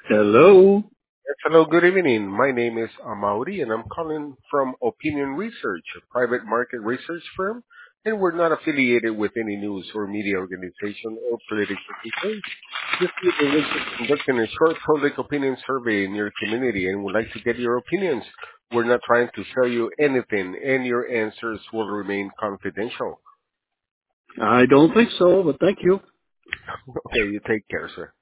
Hello. Yes, hello, good evening. My name is Amauri, and I'm calling from Opinion Research, a private market research firm, and we're not affiliated with any news or media organization or political campaign. Just we're just conducting a short public opinion survey in your community and would like to get your opinions. We're not trying to sell you anything, and your answers will remain confidential. I don't think so, but thank you. Okay, you take care, sir.